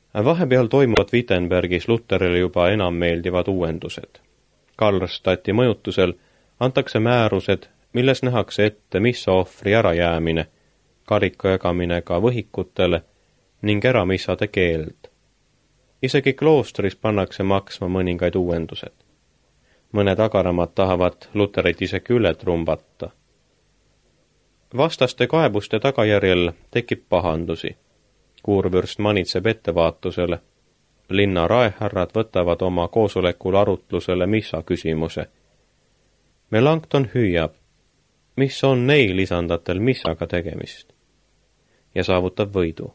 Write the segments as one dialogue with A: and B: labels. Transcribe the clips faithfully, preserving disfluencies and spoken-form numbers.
A: Vahepeal toimuvad Wittenbergis Lutherile juba enam meeldivad uuendused. Karlstadti mõjutusel antakse määrused, milles nähakse ette missa ohvri ärajäämine, karika jagamine ka võhikutele ning äramissade keeld. Isegi kloostris pannakse maksma mõningaid uuendused. Mõned agaramad tahavad Luterit isegi üle trumbata. Vastaste kaebuste tagajärjel tekib pahandusi. Kuurvürst manitseb ettevaatusele. Linna raehärrad võtavad oma koosolekul arutlusele missa küsimuse. Melanchthon hüüab, mis on neil lisandatel missaga tegemist, ja saavutab võidu.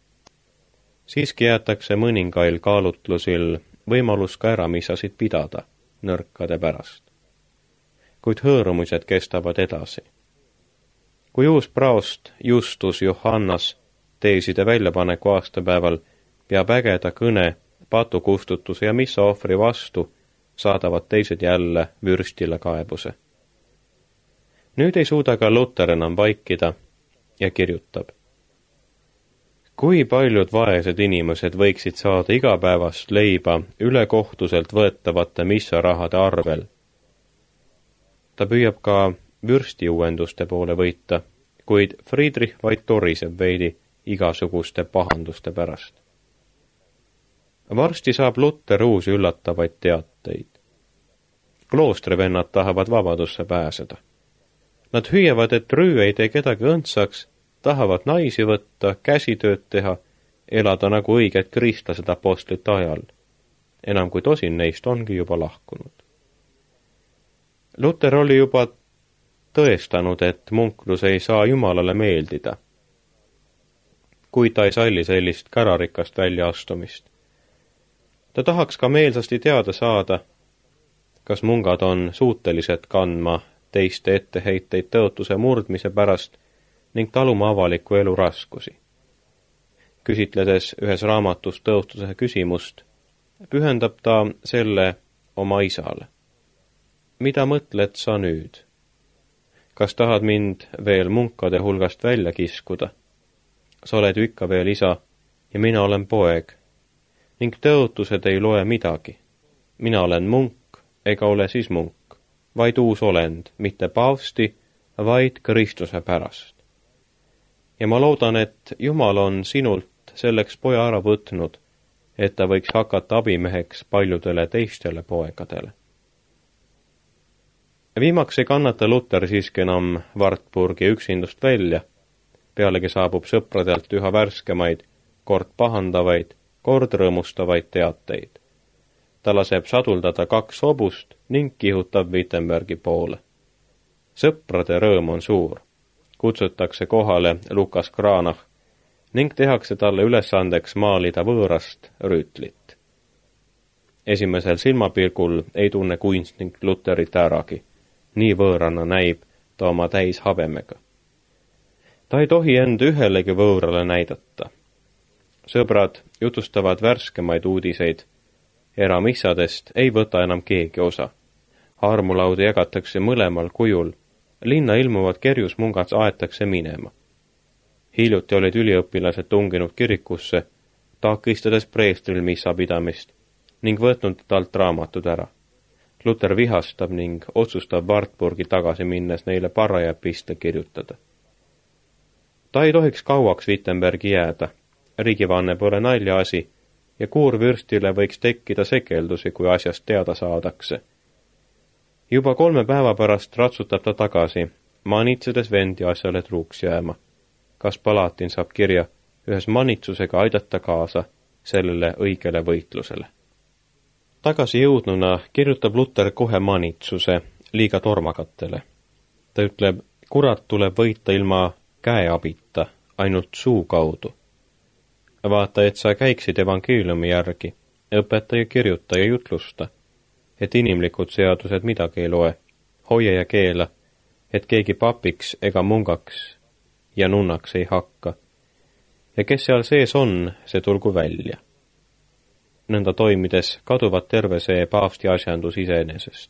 A: Siiski jäetakse mõningail kaalutlusil võimalus ka äramissasid pidada nõrkade pärast. Kuid hõõrumised kestavad edasi. Kui uus praost Justus Johannas teeside väljapaneku aastapäeval peab ägeda kõne patukustutuse ja missa ohvri vastu, saadavad teised jälle vürstile kaebuse. Nüüd ei suuda ka Luter enam vaikida ja kirjutab. Kui paljud vaesed inimesed võiksid saada igapäevast leiba ülekohtuselt võetavate missarahade arvel? Ta püüab ka vürstiuuenduste poole võita, kuid Friedrich vaid toriseb veidi igasuguste pahanduste pärast. Varsti saab Luter uusi üllatavaid teateid. Kloostrivennad tahavad vabadusse pääseda. Nad hüüavad, et rüü ei tee kedagi õndsaks, tahavad naisi võtta, käsitööd teha, elada nagu õiged kristlased apostlite ajal. Enam kui tosin neist ongi juba lahkunud. Luter oli juba tõestanud, et munklus ei saa Jumalale meeldida, kuid ta ei salli sellist kärarikast väljaastumist. Ta tahaks ka meelsasti teada saada, kas mungad on suutelised kandma teiste etteheiteid tõotuse murdmise pärast ning taluma avaliku elu raskusi. Küsitledes ühes raamatus tõotuse küsimust, pühendab ta selle oma isale. Mida mõtled sa nüüd? Kas tahad mind veel munkade hulgast välja kiskuda? Sa oled ju ikka veel isa ja mina olen poeg ning tõotused ei loe midagi. Mina olen munk ega ole siis munk, vaid uus olend, mitte paavsti, vaid Kristuse pärast. Ja ma loodan, et Jumal on sinult selleks poja ära võtnud, et ta võiks hakata abimeheks paljudele teistele poegadele. Viimaks ei kannata Luter siiski enam Wartburgi üksindust välja, pealegi saabub sõpradelt üha värskemaid, kord pahandavaid, kord rõõmustavaid teateid. Ta laseb saduldada kaks hobust ning kihutab Wittenbergi poole. Sõprade rõõm on suur. Kutsutakse kohale Lukas Cranach ning tehakse talle ülesandeks maalida võõrast rüütlit. Esimesel silmapilgul ei tunne kunstnik Luterit äragi. Nii võõrana näib ta oma täis habemega. Ta ei tohi end ühelegi võõrale näidata. Sõbrad jutustavad värskemaid uudiseid. Eramissadest ei võta enam keegi osa. Armulauda jagatakse mõlemal kujul. Linna ilmuvad kerjusmungad aetakse minema. Hiljuti olid üliõpilased tunginud kirikusse, takistades preestril missa pidamist ning võtnud talt raamatud ära. Luter vihastab ning otsustab Wartburgi tagasi minnes neile paraja piste kirjutada. Ta ei tohiks kauaks Wittenbergi jääda. Riigivanne pole naljaasi ja kuurvürstile võiks tekkida sekeldusi, kui asjast teada saadakse. Juba kolme päeva pärast ratsutab ta tagasi, manitsedes vendi asjale truuks jääma. Kas Palatin saab kirja ühes manitsusega aidata kaasa sellele õigele võitlusele. Tagasi jõudnuna kirjutab Luter kohe manitsuse liiga tormakatele. Ta ütleb, kurat tuleb võita ilma käeabita, ainult suu kaudu. Vaata, et sa käiksid evangeeliumi järgi, õpeta ja kirjuta ja jutlusta, et inimlikud seadused midagi ei loe, hoia ja keela, et keegi papiks ega mungaks ja nunnaks ei hakka. Ja kes seal sees on, see tulgu välja. Nõnda toimides kaduvad terve see paavsti asjandus iseenesest.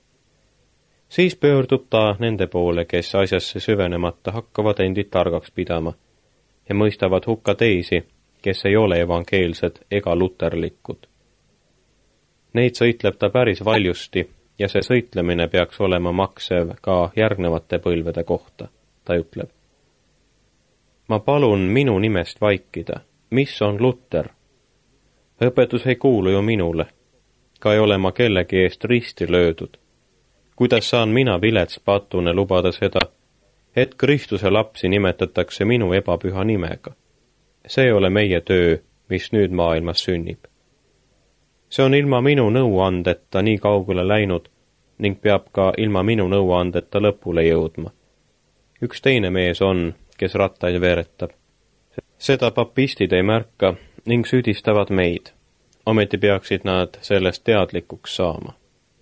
A: Siis pöördub ta nende poole, kes asjasse süvenemata hakkavad endid targaks pidama ja mõistavad hukka teisi, kes ei ole evangeelsed ega luterlikud. Neid sõitleb ta päris valjusti ja see sõitlemine peaks olema maksev ka järgnevate põlvede kohta, ta ütleb. Ma palun minu nimest vaikida, mis on Luter? Õpetus ei kuulu ju minule, ka ei ole ma kellegi eest risti löödud. Kuidas saan mina vilets patune lubada seda, et Kristuse lapsi nimetatakse minu ebapüha nimega? See ei ole meie töö, mis nüüd maailmas sünnib. See on ilma minu nõuandeta nii kaugele läinud ning peab ka ilma minu nõuandeta lõpule jõudma. Üks teine mees on, kes rattaid veeretab. Seda papistid ei märka ning süüdistavad meid. Ometi peaksid nad sellest teadlikuks saama.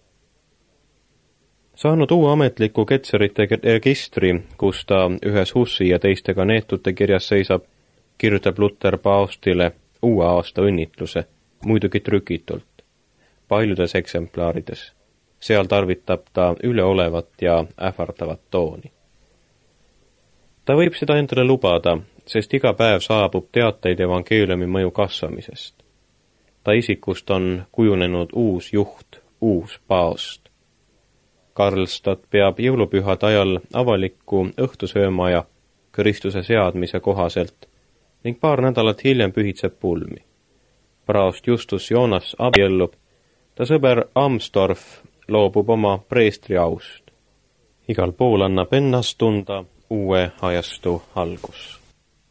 A: Saanud uue ametliku Ketserite registri, kus ta ühes Hussi ja teistega neetute kirjas seisab, kirjutab Luter paavstile uue aasta õnnitluse, muidugi trükitult, paljudes eksemplaarides. Seal tarvitab ta üleolevat ja ähvardavat tooni. Ta võib seda endale lubada, sest iga päev saabub teateid evangeeliumi mõju kasvamisest. Ta isikust on kujunenud uus juht, uus paavst. Karlstad peab jõulupühade ajal avalikku õhtusöömaja Kristuse seadmise kohaselt ning paar nädalat hiljem pühitseb pulmi. Praost Justus Joonas abiellub, ta sõber Amstorf loobub oma preestri aust. Igal pool annab ennast tunda uue ajastu algus.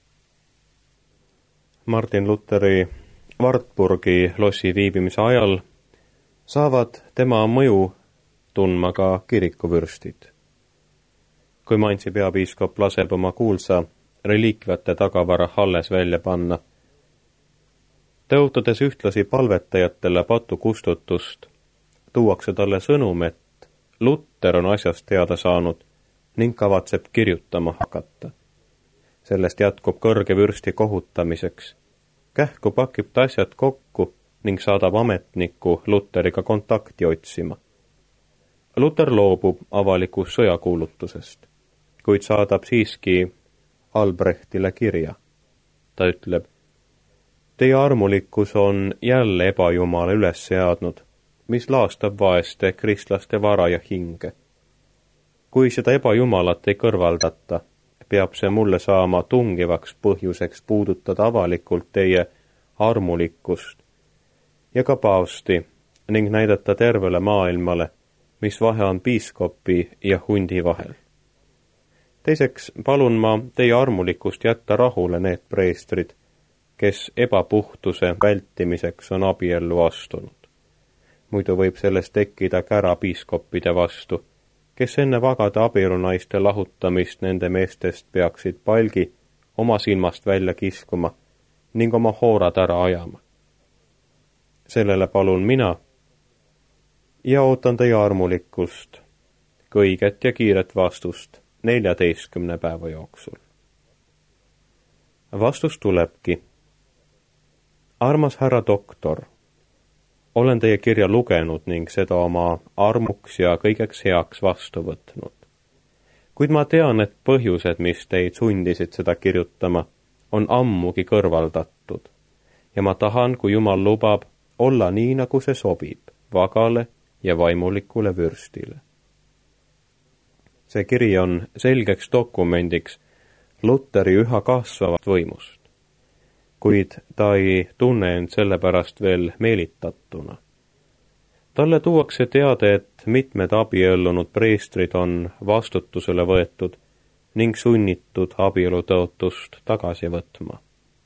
A: Martin Lutheri Wartburgi lossi viibimise ajal saavad tema mõju tundma ka kirikuvürstid. Kui Mainzi peapiiskop laseb oma kuulsa reliikviate tagavara alles välja panna, tõotades ühtlasi palvetajatele patu kustutust, tuuakse talle sõnum, et Luter on asjast teada saanud ning kavatseb kirjutama hakata. Sellest jätkub kõrge vürsti kohutamiseks. Kähku pakib ta asjad kokku ning saadab ametniku Luteriga kontakti otsima. Luter loobub avalikust sõjakuulutusest, kuid saadab siiski Albrechtile kirja. Ta ütleb, teie armulikkus on jälle ebajumala üles seadnud, mis laastab vaeste kristlaste vara ja hinge. Kui seda ebajumalat ei kõrvaldata, peab see mulle saama tungivaks põhjuseks puudutada avalikult teie armulikkust ja ka paavsti ning näidata tervele maailmale, mis vahe on piiskopi ja hundi vahel. Teiseks palun ma teie armulikkust jätta rahule need preestrid, kes ebapuhtuse vältimiseks on abiellu astunud. Muidu võib sellest tekkida kära piiskoppide vastu, kes enne vagade abielunaiste lahutamist nende meestest peaksid palgi oma silmast välja kiskuma ning oma hoorad ära ajama. Sellele palun mina ja ootan teie armulikkust, kõiget ja kiiret vastust neljateistkümne päeva jooksul. Vastus tulebki. Armas härra doktor, olen teie kirja lugenud ning seda oma armuks ja kõigeks heaks vastu võtnud. Kuid ma tean, et põhjused, mis teid sundisid seda kirjutama, on ammugi kõrvaldatud ja ma tahan, kui Jumal lubab, olla nii, nagu see sobib, vagale ja vaimulikule vürstile. See kiri on selgeks dokumendiks Luteri üha kasvavat võimust, kuid ta ei tunne end sellepärast veel meelitatuna. Talle tuuakse teade, et mitmed abiellunud preestrid on vastutusele võetud ning sunnitud abielutõotust tagasi võtma.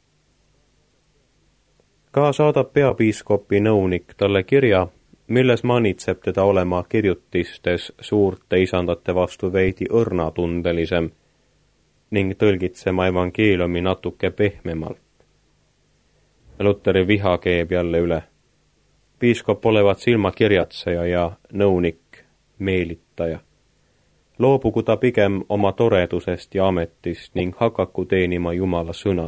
A: Ka saadab peapiiskopi nõunik talle kirja, milles manitseb teda olema kirjutistes suurte isandate vastu veidi õrnatundelisem ning tõlgitsema evangeeliumi natuke pehmemalt. Luteri viha keeb jälle üle. Piiskop olevat silmakirjatseja ja nõunik meelitaja. Loobugu ta pigem oma toredusest ja ametist ning hakaku teenima Jumala sõna.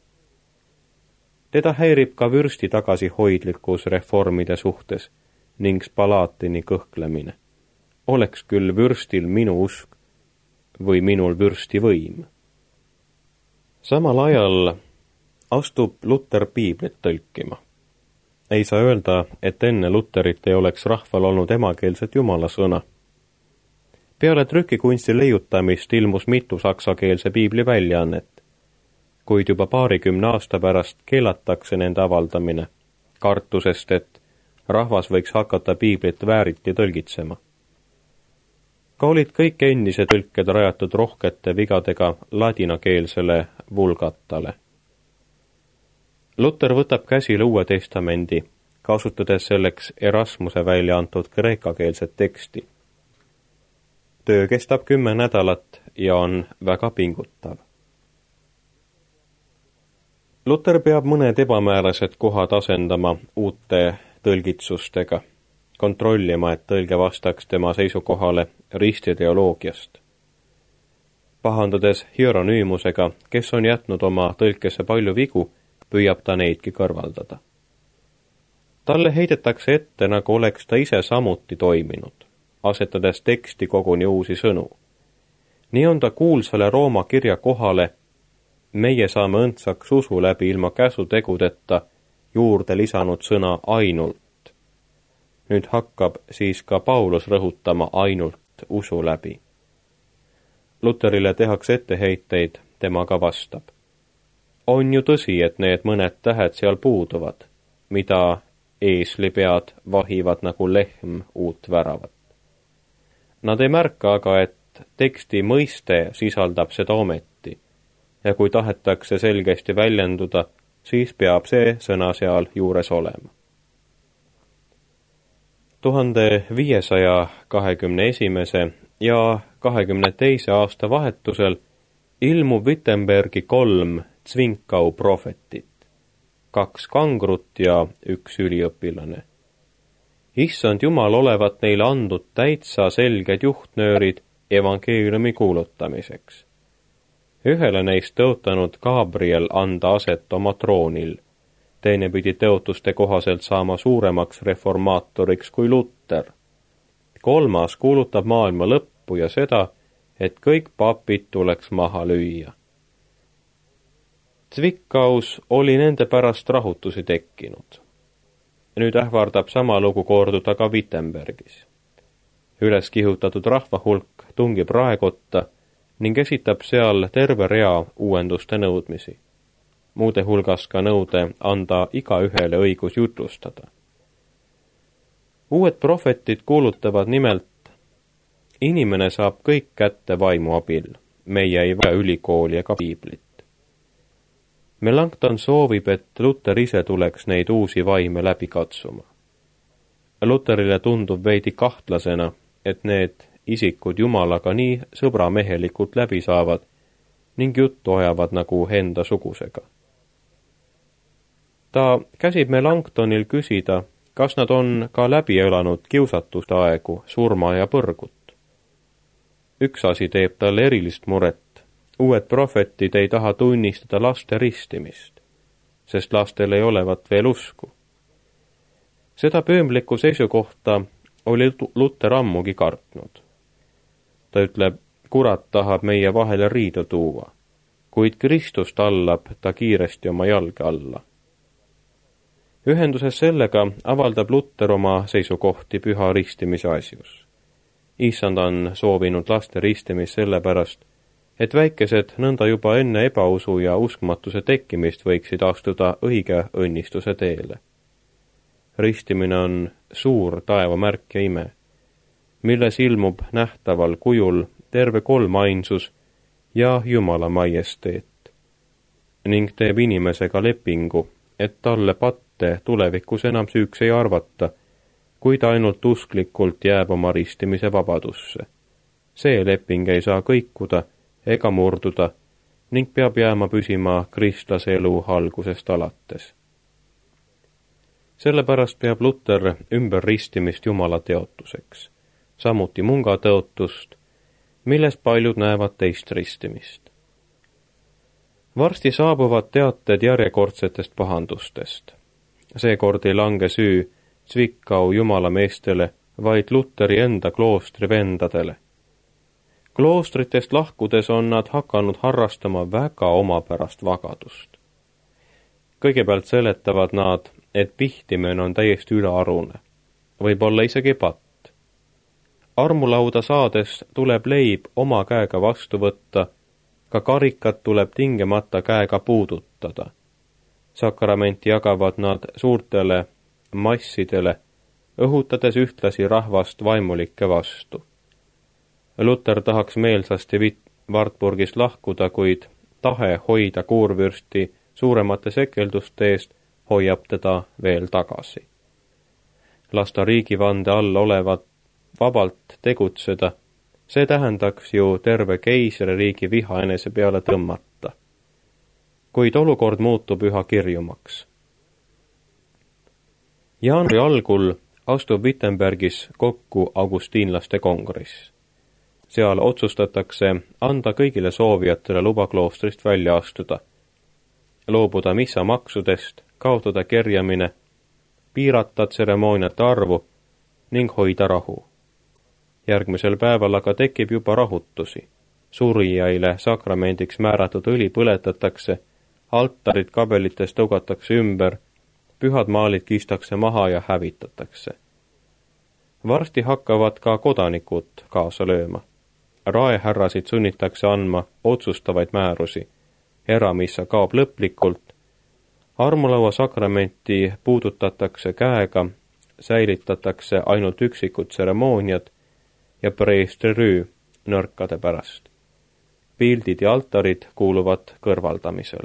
A: Teda häirib ka vürsti tagasihoidlikkus reformide suhtes ning Spalatini kõhklemine. Oleks küll vürstil minu usk või minul vürsti võim. Samal ajal astub Luter piiblit tõlkima. Ei saa öelda, et enne Luterit ei oleks rahval olnud emakeelset jumalasõna. Peale trükikunsti leiutamist ilmus mitu saksakeelse piibli väljaannet, kuid juba paarikümne aasta pärast keelatakse nende avaldamine, kartusest, et rahvas võiks hakata piiblit vääriti tõlgitsema. Ka olid kõik endise tõlked rajatud rohkete vigadega ladinakeelsele vulgatale. Luter võtab käsile Uue Testamendi, kasutades selleks Erasmuse välja antud kreekakeelset teksti. Töö kestab kümme nädalat ja on väga pingutav. Luter peab mõned ebamäärased kohad asendama uute tõlgitsustega, kontrollima, et tõlge vastaks tema seisukohale ristideoloogiast. Pahandades hieronüümusega, kes on jätnud oma tõlkesse palju vigu, püüab ta neidki kõrvaldada. Talle heidetakse ette, nagu oleks ta ise samuti toiminud, asetades teksti koguni uusi sõnu. Nii on ta kuulsale Rooma kirja kohale meie saame õndsaks usu läbi ilma käsutegudeta juurde lisanud sõna ainult. Nüüd hakkab siis ka Paulus rõhutama ainult usu läbi. Luterile tehakse etteheiteid, tema ka vastab. On ju tõsi, et need mõned tähed seal puuduvad, mida eeslipead vahivad nagu lehm uut väravat. Nad ei märka aga, et teksti mõiste sisaldab seda ometi, ja kui tahetakse selgesti väljenduda, siis peab see sõna seal juures olema. tuhande viiesaja kahekümne esimese ja kahekümne teise aasta vahetusel ilmub Wittenbergi kolm Zwinkau prohvetit, kaks kangrut ja üks üliõpilane. Issand Jumal olevat neile andnud täitsa selged juhtnöörid evangeeliumi kuulutamiseks. Ühele neist tõotanud Gabriel anda aset oma troonil, teine pidi tõotuste kohaselt saama suuremaks reformaatoriks kui Luter. Kolmas kuulutab maailma lõppu ja seda, et kõik papid tuleks maha lüüa. Zwickaus oli nende pärast rahutusi tekkinud. Nüüd ähvardab sama lugu korduda ka Wittenbergis. Üles kihutatud rahva hulk tungib raekotta ning esitab seal terve rea uuenduste nõudmisi. Muude hulgas ka nõude anda igaühele õigus jutlustada. Uued prohvetid kuulutavad nimelt, inimene saab kõik kätte vaimu abil, meie ei vaja ülikooli ega piiblit. Melanchthon soovib, et Luter ise tuleks neid uusi vaime läbi katsuma. Luterile tundub veidi kahtlasena, et need isikud Jumalaga nii sõbramehelikult läbi saavad ning juttu ajavad nagu enda sugusega. Ta käsib Melanchthonil küsida, kas nad on ka läbi elanud kiusatuste aegu, surma ja põrgut. Üks asi teeb talle erilist muret. Uued prohvetid ei taha tunnistada laste ristimist, sest lastel ei olevat veel usku. Seda pöömlikku seisukohta oli Luter ammugi kartnud. Ta ütleb, kurat tahab meie vahele riidu tuua, kuid Kristus tallab ta kiiresti oma jalge alla. Ühenduses sellega avaldab Luter oma seisukohti püha ristimise asjus. Issand on soovinud laste ristimist sellepärast, et väikesed nõnda juba enne ebausu ja uskmatuse tekkimist võiksid astuda õige õnnistuse teele. Ristimine on suur taevamärk ja ime, milles ilmub nähtaval kujul terve kolmainsus ja Jumala majesteet, ning teeb inimesega lepingu, et talle patte tulevikus enam süüks ei arvata, kui ta ainult usklikult jääb oma ristimise vabadusse. See leping ei saa kõikuda ega murduda ning peab jääma püsima kristlase elu algusest alates. Sellepärast peab Luter ümber ristimist Jumala teotuseks, samuti munga teotust, milles paljud näevad teist ristimist. Varsti saabuvad teated järjekordsetest pahandustest. Seekord ei lange süü Zwickau jumalameestele, vaid Luteri enda kloostri vendadele. Kloostritest lahkudes on nad hakanud harrastama väga omapärast vagadust. Kõigepealt seletavad nad, et pihtimine on täiesti ülearune, võib-olla isegi patt. Armulauda saades tuleb leib oma käega vastu võtta, ka karikat tuleb tingemata käega puudutada. Sakramenti jagavad nad suurtele massidele, õhutades ühtlasi rahvast vaimulikke vastu. Luter tahaks meelsasti Wartburgist lahkuda, kuid tahe hoida kuurvürsti suuremate sekelduste eest hoiab teda veel tagasi. Lasta riigivande all olevat vabalt tegutseda, see tähendaks ju terve keisririigi viha enese peale tõmmata. Kuid olukord muutub üha kirjumaks. Jaanuari algul astub Wittenbergis kokku augustiinlaste kongress. Seal otsustatakse anda kõigile soovijatele luba kloostrist välja astuda, loobuda missamaksudest, kaotada kerjamine, piirata tseremooniate arvu ning hoida rahu. Järgmisel päeval aga tekib juba rahutusi. Surijaile sakramendiks määratud õli põletatakse, altarid kabelites tõugatakse ümber, pühad maalid kistakse maha ja hävitatakse. Varsti hakkavad ka kodanikud kaasa lööma. Raehärrasid sunnitakse andma otsustavaid määrusi, eramissa kaob lõplikult, armulaua sakramenti puudutatakse käega, säilitatakse ainult üksikud tseremooniad ja preestri rüü nõrkade pärast. Pildid ja altarid kuuluvad kõrvaldamisele.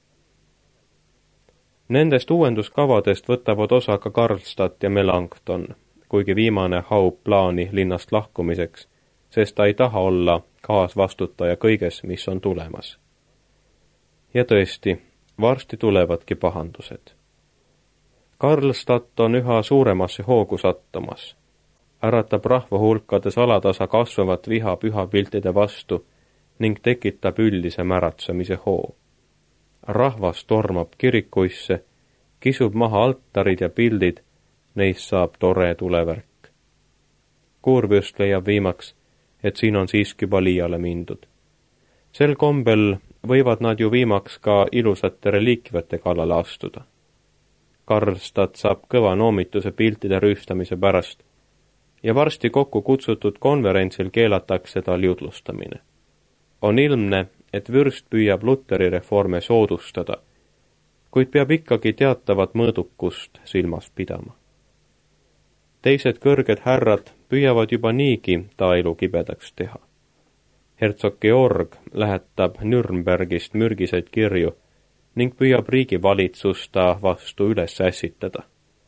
A: Nendest uuenduskavadest võtavad osa ka Karlstadt ja Melanchthon, kuigi viimane haub plaani linnast lahkumiseks, sest ta ei taha olla kaasvastutaja kõiges, mis on tulemas. Ja tõesti, varsti tulevadki pahandused. Karlstadt on üha suuremasse hoogu sattumas. Äratab rahva hulkades alatasa kasvavat viha pühapiltide vastu ning tekitab üldise märatsemise hoo. Rahvas tormab kirikuisse, kisub maha altarid ja pildid, neist saab tore tulevärk. Kuurvürst leiab viimaks, et siin on siiski juba liiale mindud. Sel kombel võivad nad ju viimaks ka ilusate reliikvete kallale astuda. Karlstadt saab kõva noomituse piltide rüüstamise pärast ja varsti kokku kutsutud konverentsil keelatakse tal jutlustamine. On ilmne, et vürst püüab Luteri reforme soodustada, kuid peab ikkagi teatavat mõõdukust silmas pidama. Teised kõrged härrad püüavad juba niigi ta elu kibedaks teha. Herzog Georg lähetab Nürnbergist mürgiseid kirju ning püüab riigivalitsusta vastu üles ässitada.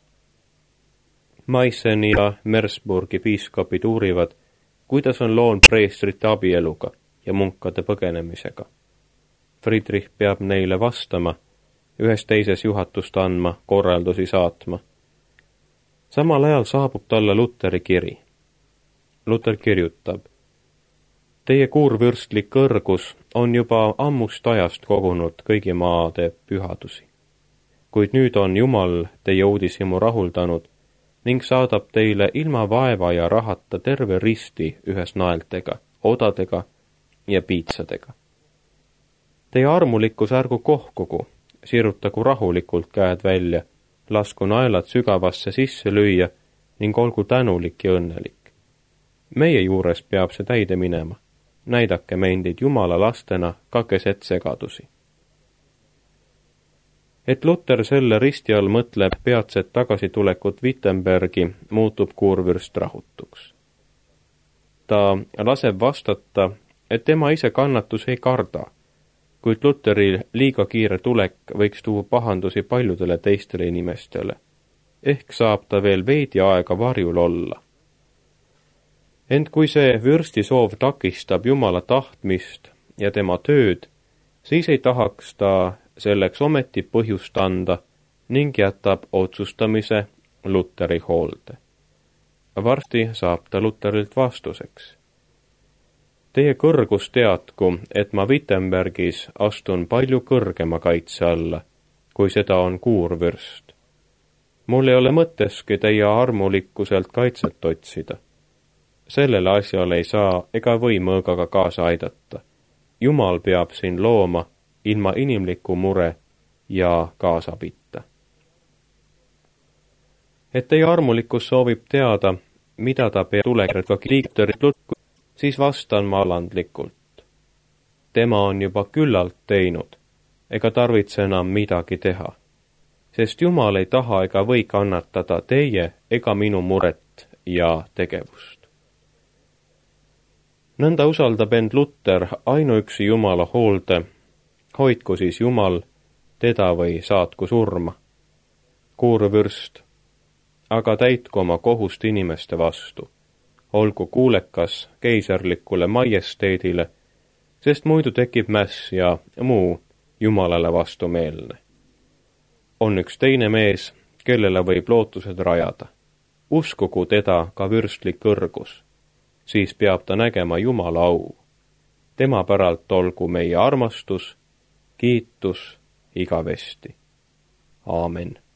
A: Meisseni ja Mersburgi piiskopid uurivad, kuidas on loon preestrite abieluga ja munkade põgenemisega. Friedrich peab neile vastama, ühes teises juhatust andma, korraldusi saatma. Samal ajal saabub talle Luteri kiri. Luter kirjutab: Teie kuurvürstlik kõrgus on juba ammust ajast kogunud kõigi maade pühadusi. Kuid nüüd on Jumal teie uudishimu rahuldanud ning saadab teile ilma vaeva ja rahata terve risti ühes naeltega, odadega ja piitsadega. Teie armulikkus ärgu kohkugu, sirutagu rahulikult käed välja, lasku naelad sügavasse sisse lüüa ning olgu tänulik ja õnnelik. Meie juures peab see täide minema. Näidake meindid Jumala lastena ka keset segadusi. Et Luter selle risti all mõtleb peatset tagasitulekut Wittenbergi, muutub kuurvürst rahutuks. Ta laseb vastata, et tema ise kannatus ei karda, kuid Luteri liiga kiire tulek võiks tuua pahandusi paljudele teistele inimestele. Ehk saab ta veel veidi aega varjul olla. Ent kui see vürsti soov takistab Jumala tahtmist ja tema tööd, siis ei tahaks ta selleks ometi põhjust anda ning jätab otsustamise Luteri hoolde. Varsti saab ta Luterilt vastuseks. Teie kõrgus teadku, et ma Wittenbergis astun palju kõrgema kaitse alla, kui seda on kuurvürst. Mul ei ole mõtteski teie armulikkuselt kaitset otsida. Sellele asjale ei saa ega või mõõgaga kaasa aidata. Jumal peab siin looma ilma inimliku mure ja kaasabita. Et teie armulikkus soovib teada, mida ta peab tulekerga liiktorit, siis vastan ma alandlikult. Tema on juba küllalt teinud, ega tarvitse enam midagi teha, sest Jumal ei taha ega või kannatada teie ega minu muret ja tegevust. Nõnda usaldab end Luter ainuüksi Jumala hoolde, hoidku siis Jumal teda või saatku surma. Kuurvürst, aga täitku oma kohust inimeste vastu, olgu kuulekas keisarlikule majesteedile, sest muidu tekib mäss ja muu Jumalale vastumeelne. On üks teine mees, kellele võib lootused rajada. Uskugu teda ka vürstlik kõrgus, siis peab ta nägema Jumala au. Tema päralt olgu meie armastus, kiitus igavesti. Aamen.